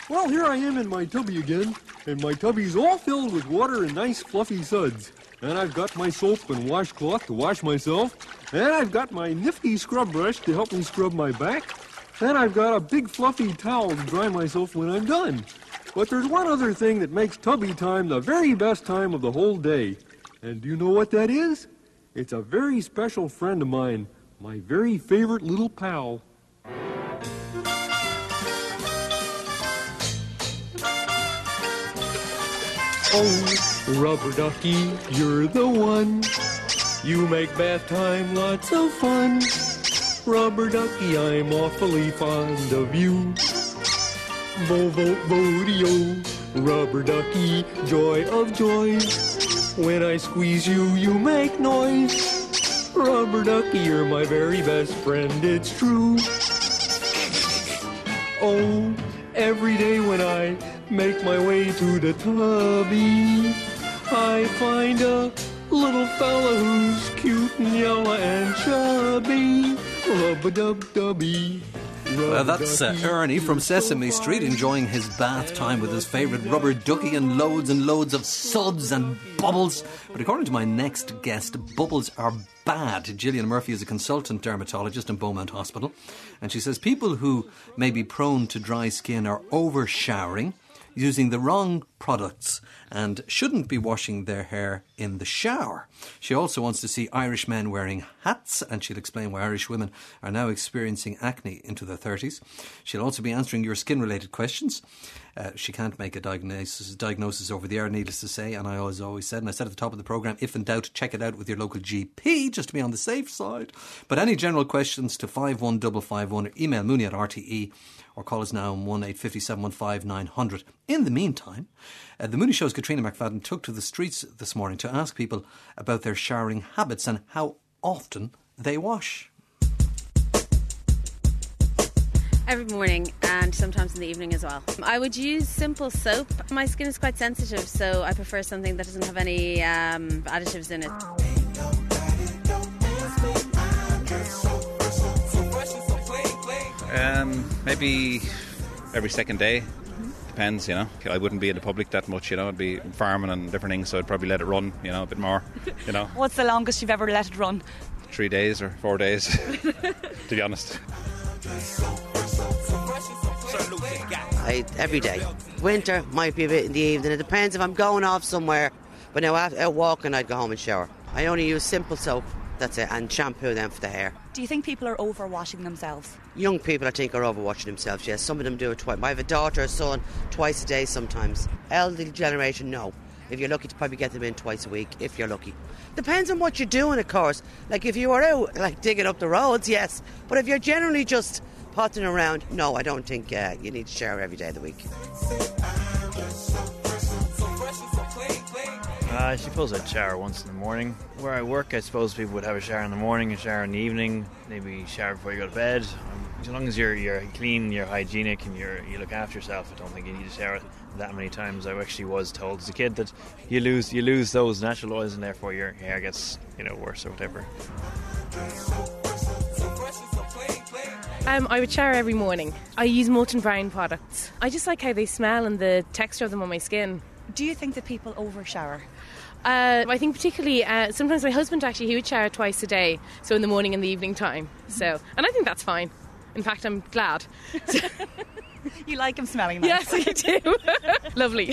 Well, here I am in my tubby again, and my tubby's all filled with water and nice fluffy suds. And I've got my soap and washcloth to wash myself, and I've got my nifty scrub brush to help me scrub my back, and I've got a big fluffy towel to dry myself when I'm done. But there's one other thing that makes tubby time the very best time of the whole day. And do you know what that is? It's a very special friend of mine, my very favorite little pal. Oh, rubber ducky, you're the one. You make bath time lots of fun. Rubber ducky, I'm awfully fond of you. Bo-bo-bo-dee-o, rubber ducky, joy of joys. When I squeeze you, you make noise. Rubber ducky, you're my very best friend, it's true. Oh, every day when I make my way to the tubby, I find a little fella who's cute and yellow and chubby. Rub-a-dub-dubby. Well, that's Ernie from Sesame Street enjoying his bath time with his favourite rubber ducky and loads of suds and bubbles. But according to my next guest, bubbles are bad. Gillian Murphy is a consultant dermatologist in Beaumont Hospital, and she says people who may be prone to dry skin are over-showering, using the wrong products, and shouldn't be washing their hair in the shower. She also wants to see Irish men wearing hats, and she'll explain why Irish women are now experiencing acne into their 30s. She'll also be answering your skin-related questions. She can't make a diagnosis over the air, needless to say, and I always said, and I said at the top of the programme, if in doubt, check it out with your local GP, just to be on the safe side. But any general questions to 51551, or email mooney@rte, or call us now on 1-850-715-900. In the meantime, the Mooney Show's Katrina McFadden took to the streets this morning to ask people about their showering habits and how often they wash. Every morning and sometimes in the evening as well. I would use simple soap. My skin is quite sensitive, so I prefer something that doesn't have any additives in it. Maybe every second day. Depends, you know. I wouldn't be in the public that much, you know. I'd be farming and different things, so I'd probably let it run, you know, a bit more, you know. What's the longest you've ever let it run? 3 days or 4 days, to be honest. Every day. Winter might be a bit in the evening. It depends if I'm going off somewhere. But now out walking, I'd go home and shower. I only use simple soap, that's it, and shampoo then for the hair. Do you think people are over-washing themselves? Young people, I think, are over-washing themselves, yes. Some of them do it twice. I have a daughter or son twice a day sometimes. Elderly generation, no. If you're lucky to probably get them in twice a week, if you're lucky. Depends on what you're doing, of course. Like if you are out, like digging up the roads, yes. But if you're generally just potting around, no, I don't think you need to shower every day of the week. I suppose I'd shower once in the morning. Where I work, I suppose people would have a shower in the morning, a shower in the evening, maybe shower before you go to bed. As long as you're clean, you're hygienic, and you look after yourself, I don't think you need to shower that many times. I actually was told as a kid that you lose those natural oils, and therefore your hair gets worse or whatever. I would shower every morning. I use Molton Brown products. I just like how they smell and the texture of them on my skin. Do you think that people over-shower? I think particularly, sometimes my husband actually, he would shower twice a day, so in the morning and the evening time. So, and I think that's fine. In fact, I'm glad. You like him smelling nice? Yes, I do. Lovely.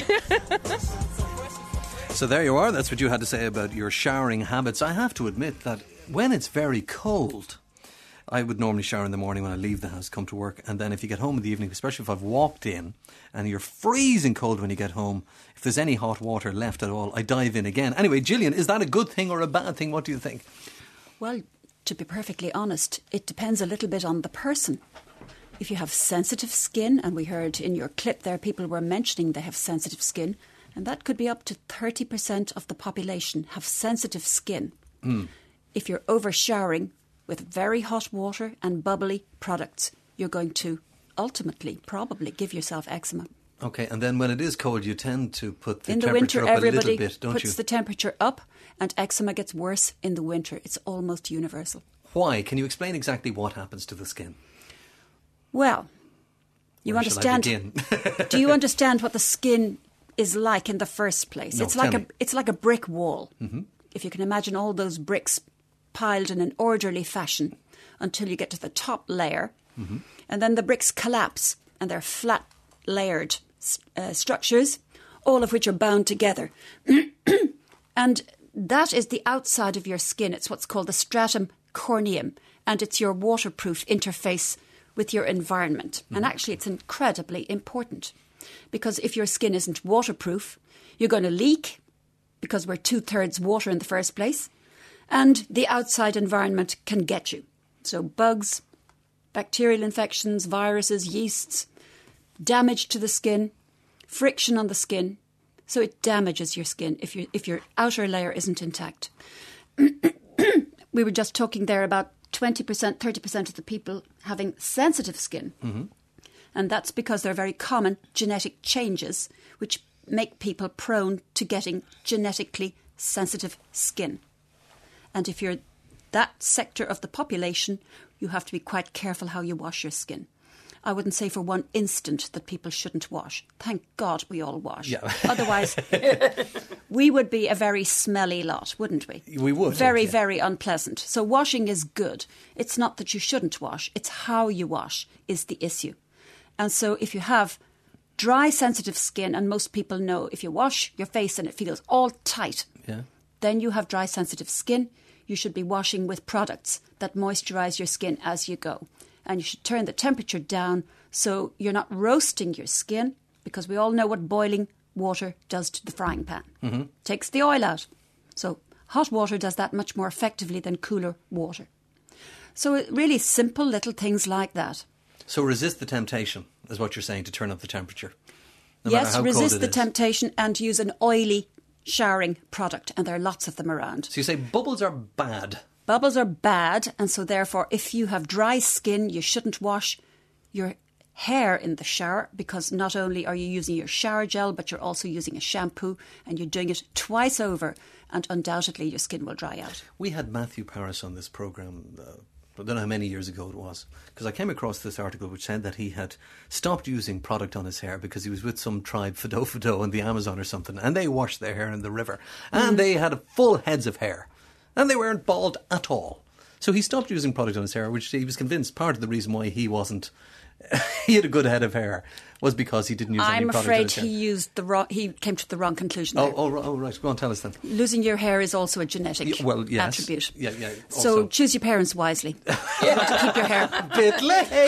So there you are. That's what you had to say about your showering habits. I have to admit that when it's very cold, I would normally shower in the morning when I leave the house, come to work, and then if you get home in the evening, especially if I've walked in and you're freezing cold when you get home, if there's any hot water left at all, I dive in again. Anyway, Gillian, is that a good thing or a bad thing? What do you think? Well, to be perfectly honest, it depends a little bit on the person. If you have sensitive skin, and we heard in your clip there people were mentioning they have sensitive skin, and that could be up to 30% of the population have sensitive skin. If you're over-showering with very hot water and bubbly products, you're going to ultimately probably give yourself eczema. Okay, and then when it is cold, you tend to put the in the temperature winter, up a little everybody bit, don't you? puts the temperature up, and eczema gets worse in the winter. It's almost universal. Why? Can you explain exactly what happens to the skin? Well, You Where should I understand? begin? Do you understand what the skin is like in the first place? No, tell me. It's like a brick wall. Mm-hmm. If you can imagine all those bricks piled in an orderly fashion until you get to the top layer, mm-hmm. and then the bricks collapse and they're flat layered structures, all of which are bound together. And that is the outside of your skin. It's what's called the stratum corneum, and it's your waterproof interface with your environment. Mm-hmm. And actually, it's incredibly important, because if your skin isn't waterproof, you're going to leak, because we're 2/3 water in the first place, and the outside environment can get you. So bugs, bacterial infections, viruses, yeasts, damage to the skin, friction on the skin. So it damages your skin if your outer layer isn't intact. We were just talking there about 20%, 30% of the people having sensitive skin. Mm-hmm. And that's because there are very common genetic changes which make people prone to getting genetically sensitive skin. And if you're that sector of the population, you have to be quite careful how you wash your skin. I wouldn't say for one instant that people shouldn't wash. Thank God we all wash. Yeah. Otherwise, we would be a very smelly lot, wouldn't we? We would. Very, very unpleasant. So washing is good. It's not that you shouldn't wash. It's how you wash is the issue. And so if you have dry, sensitive skin, and most people know if you wash your face and it feels all tight, then you have dry, sensitive skin. You should be washing with products that moisturise your skin as you go. And you should turn the temperature down so you're not roasting your skin, because we all know what boiling water does to the frying pan. Mm-hmm. Takes the oil out. So hot water does that much more effectively than cooler water. So really simple little things like that. So resist the temptation, is what you're saying, to turn up the temperature. Yes, resist the temptation and use an oily showering product, and there are lots of them around. So you say bubbles are bad. Bubbles are bad, and so therefore if you have dry skin, you shouldn't wash your hair in the shower, because not only are you using your shower gel, but you're also using a shampoo, and you're doing it twice over, and undoubtedly your skin will dry out. We had Matthew Paris on this programme, I don't know how many years ago it was, because I came across this article which said that he had stopped using product on his hair because he was with some tribe, Fado in the Amazon or something, and they washed their hair in the river, and they had full heads of hair. And they weren't bald at all. So he stopped using product on his hair, which he was convinced part of the reason why he wasn't... he had a good head of hair was because he didn't use any product on his hair. I'm afraid he came to the wrong conclusion there. Oh, right. Go on, tell us then. Losing your hair is also a genetic attribute. Yeah. Also. So choose your parents wisely. You want to keep your hair. A bit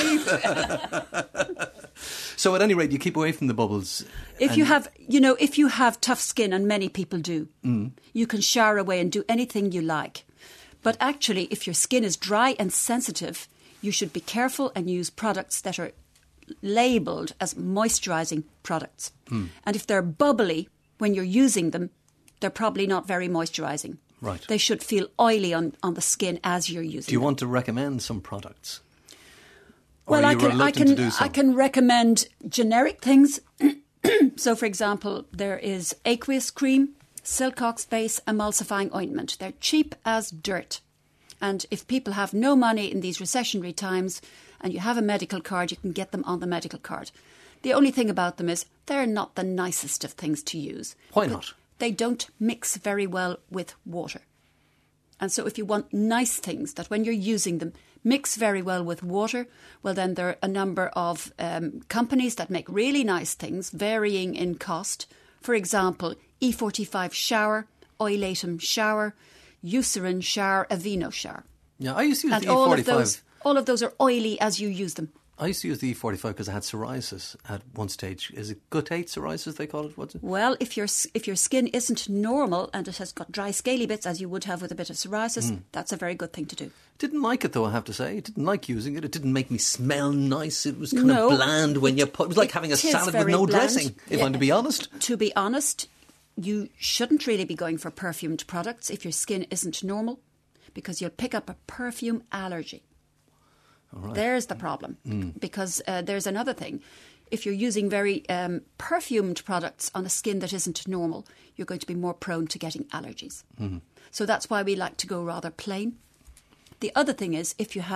late. So at any rate, you keep away from the bubbles. If you have tough skin, and many people do, you can shower away and do anything you like. But actually, if your skin is dry and sensitive, you should be careful and use products that are labelled as moisturising products. And if they're bubbly when you're using them, they're probably not very moisturising. Right. They should feel oily on the skin as you're using them. Do you want to recommend some products? Well, I can recommend generic things. So, for example, there is aqueous cream, Silcox Face emulsifying ointment. They're cheap as dirt. And if people have no money in these recessionary times and you have a medical card, you can get them on the medical card. The only thing about them is they're not the nicest of things to use. Why not? They don't mix very well with water. And so if you want nice things that when you're using them mix very well with water, well then there are a number of companies that make really nice things, varying in cost. For example, E45 shower, Oilatum shower, Eucerin shower, Aveeno shower. Yeah, I used to use the E45. All of those are oily as you use them. I used to use the E45 because I had psoriasis at one stage. Is it guttate psoriasis they call it? What's it? Well, if your skin isn't normal and it has got dry scaly bits, as you would have with a bit of psoriasis, that's a very good thing to do. Didn't like it though, I have to say. I didn't like using it. It didn't make me smell nice. It was kind of bland when you put... It was like having a salad with no dressing, if I'm to be honest. To be honest, you shouldn't really be going for perfumed products if your skin isn't normal, because you'll pick up a perfume allergy. Right. There's the problem, because there's another thing. If you're using very perfumed products on a skin that isn't normal, you're going to be more prone to getting allergies. So that's why we like to go rather plain. The other thing is, if you have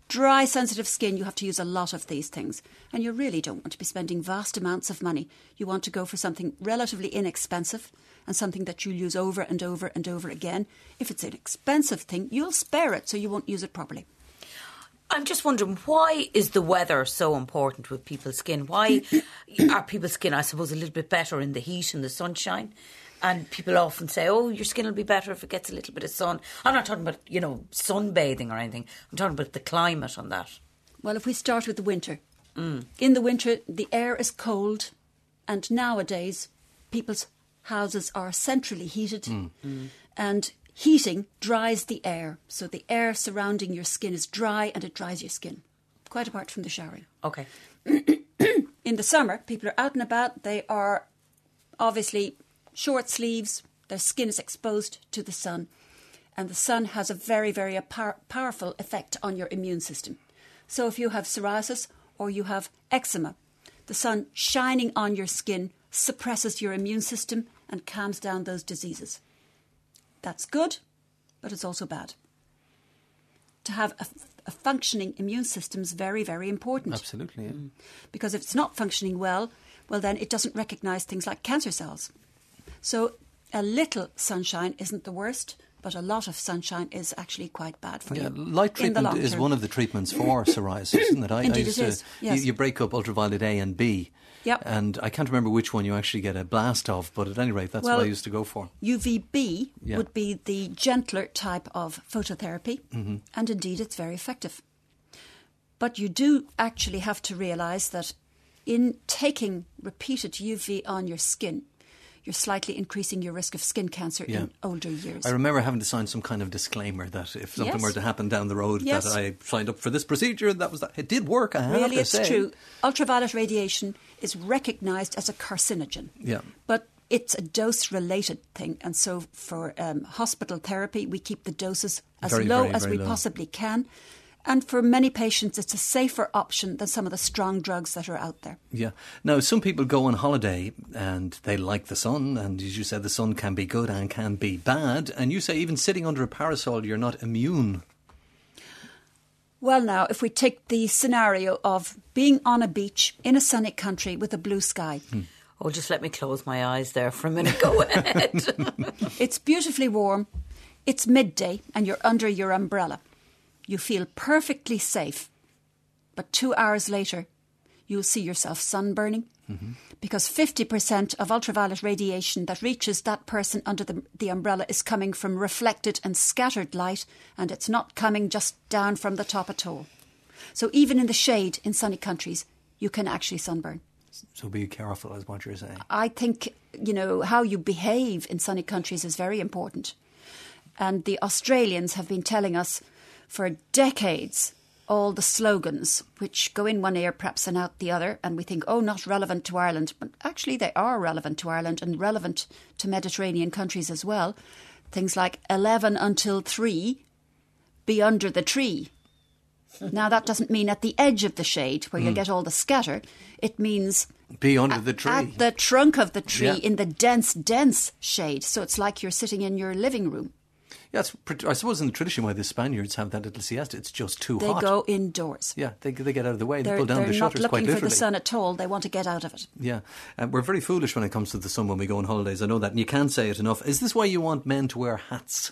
dry, sensitive skin, you have to use a lot of these things. And you really don't want to be spending vast amounts of money. You want to go for something relatively inexpensive and something that you'll use over and over and over again. If it's an expensive thing, you'll spare it so you won't use it properly. I'm just wondering, why is the weather so important with people's skin? Why are people's skin, I suppose, a little bit better in the heat and the sunshine? And people often say, oh, your skin will be better if it gets a little bit of sun. I'm not talking about, sunbathing or anything. I'm talking about the climate on that. Well, if we start with the winter. In the winter, the air is cold. And nowadays, people's houses are centrally heated. And heating dries the air. So the air surrounding your skin is dry and it dries your skin. Quite apart from the showering. Okay. In the summer, people are out and about. They are obviously short sleeves, their skin is exposed to the sun, and the sun has a very, very powerful effect on your immune system. So if you have psoriasis or you have eczema, the sun shining on your skin suppresses your immune system and calms down those diseases. That's good, but it's also bad. To have a functioning immune system is very, very important. Absolutely, yeah. Because if it's not functioning well, then it doesn't recognise things like cancer cells. So a little sunshine isn't the worst, but a lot of sunshine is actually quite bad for you. Light treatment is one of the treatments for psoriasis, isn't it? Indeed it is, yes. You break up ultraviolet A and B. Yep. And I can't remember which one you actually get a blast of, but at any rate, that's what I used to go for. UVB would be the gentler type of phototherapy, and indeed it's very effective. But you do actually have to realise that in taking repeated UV on your skin, you're slightly increasing your risk of skin cancer in older years. I remember having to sign some kind of disclaimer that if something were to happen down the road, that I signed up for this procedure, and that was that. It did work, I have to say. Really, it's true. Ultraviolet radiation is recognised as a carcinogen. Yeah. But it's a dose-related thing, and so for hospital therapy, we keep the doses as low as we possibly can. And for many patients, it's a safer option than some of the strong drugs that are out there. Yeah. Now, some people go on holiday and they like the sun. And as you said, the sun can be good and can be bad. And you say even sitting under a parasol, you're not immune. Well, now, if we take the scenario of being on a beach in a sunny country with a blue sky. Oh, just let me close my eyes there for a minute. Go ahead. It's beautifully warm. It's midday and you're under your umbrella. You feel perfectly safe, but 2 hours later, you'll see yourself sunburning because 50% of ultraviolet radiation that reaches that person under the umbrella is coming from reflected and scattered light, and it's not coming just down from the top at all. So even in the shade in sunny countries, you can actually sunburn. So be careful, is what you're saying. I think, how you behave in sunny countries is very important. And the Australians have been telling us for decades all the slogans which go in one ear perhaps and out the other, and we think, not relevant to Ireland. But actually they are relevant to Ireland and relevant to Mediterranean countries as well. Things like 11 until 3, be under the tree. Now that doesn't mean at the edge of the shade where you'll get all the scatter. It means be under the tree. At the trunk of the tree in the dense shade. So it's like you're sitting in your living room. Yeah, I suppose in the tradition why the Spaniards have that little siesta, it's just too hot. They go indoors. Yeah, they get out of the way. They pull down the shutters quite literally. They're not looking for the sun at all. They want to get out of it. Yeah. We're very foolish when it comes to the sun when we go on holidays. I know that, and you can't say it enough. Is this why you want men to wear hats?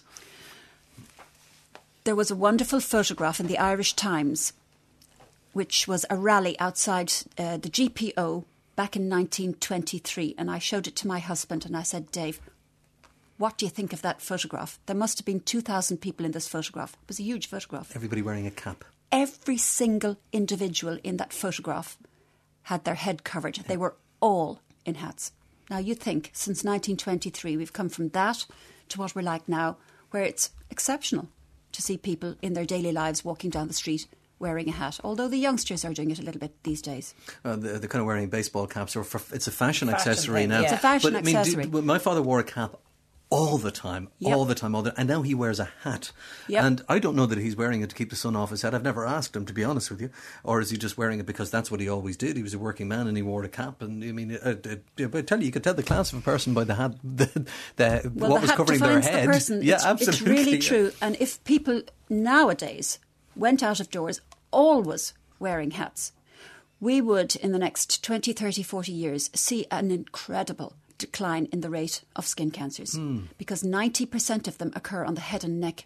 There was a wonderful photograph in the Irish Times, which was a rally outside the GPO back in 1923, and I showed it to my husband and I said, Dave, what do you think of that photograph? There must have been 2,000 people in this photograph. It was a huge photograph. Everybody wearing a cap. Every single individual in that photograph had their head covered. Yeah. They were all in hats. Now, you think, since 1923, we've come from that to what we're like now, where it's exceptional to see people in their daily lives walking down the street wearing a hat, although the youngsters are doing it a little bit these days. They're kind of wearing baseball caps, or it's a fashion accessory now. It's a fashion accessory. My father wore a cap all the time, and now he wears a hat. Yep. And I don't know that he's wearing it to keep the sun off his head. I've never asked him, to be honest with you. Or is he just wearing it because that's what he always did? He was a working man and he wore a cap. And I mean, I tell you, you could tell the class of a person by the hat, what was covering their head. The person. Yeah, absolutely. It's really true. And if people nowadays went out of doors, always wearing hats, we would, in the next 20, 30, 40 years, see an incredible decline in the rate of skin cancers because 90% of them occur on the head and neck.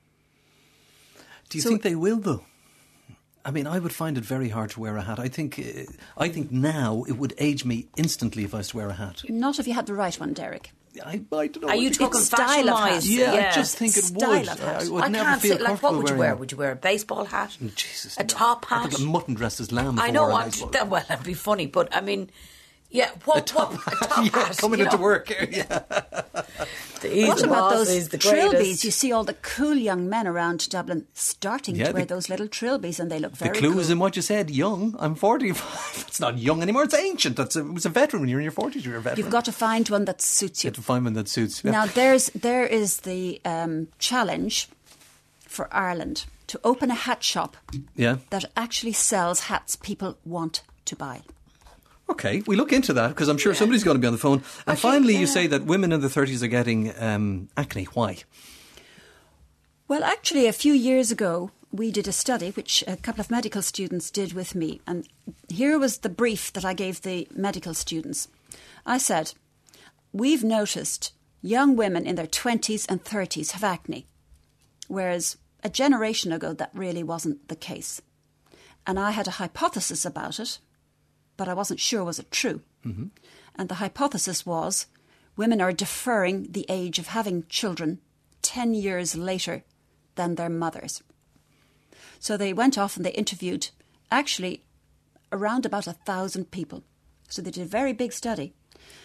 Do you think they will, though? I mean, I would find it very hard to wear a hat. I think now it would age me instantly if I was to wear a hat. Not if you had the right one, Derek. I don't know. Are you talking style of fashion-wise? hat? Yeah, I just think it Style would. of hat. I would I never can't feel say, like, comfortable what would you wearing wear? Would you wear a baseball hat? Jesus, a top I hat? think a mutton dressed as lamb. I know, well, that'd be funny, but I mean, yeah, a top hat, coming into work. Yeah. What about those trilbies? You see all the cool young men around Dublin starting to wear those little trilbies, and they look very cool. The clue is in what you said, young. I'm 45. It's not young anymore, it's ancient. It was a veteran. When you're in your 40s, you're a veteran. You've got to find one that suits you. You have to find one that suits. Yeah. Now, there is the challenge for Ireland to open a hat shop that actually sells hats people want to buy. Okay, we look into that because I'm sure somebody's going to be on the phone. And finally, you say that women in their 30s are getting acne. Why? Well, actually, a few years ago, we did a study, which a couple of medical students did with me. And here was the brief that I gave the medical students. I said, we've noticed young women in their 20s and 30s have acne, whereas a generation ago, that really wasn't the case. And I had a hypothesis about it, but I wasn't sure was it true. Mm-hmm. And the hypothesis was women are deferring the age of having children 10 years later than their mothers. So they went off and they interviewed actually around about 1,000 people. So they did a very big study.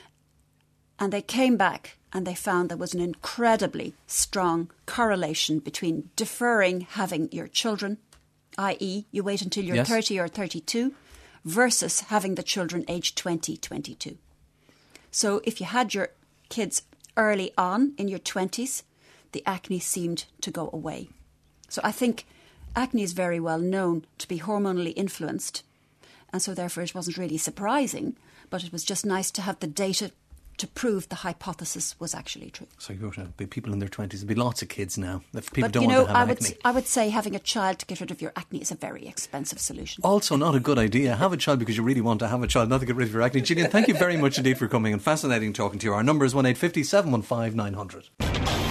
And they came back and they found there was an incredibly strong correlation between deferring having your children, i.e. you wait until you're 30 or 32, versus having the children aged 20, 22. So if you had your kids early on in your 20s, the acne seemed to go away. So I think acne is very well known to be hormonally influenced, and so therefore it wasn't really surprising, but it was just nice to have the data to prove the hypothesis was actually true. So you're going to be people in their 20s. There'll be lots of kids now. If people don't want to have acne. I would say having a child to get rid of your acne is a very expensive solution. Also not a good idea. Have a child because you really want to have a child, not to get rid of your acne. Gillian, thank you very much indeed for coming and fascinating talking to you. Our number is 1850 715 900.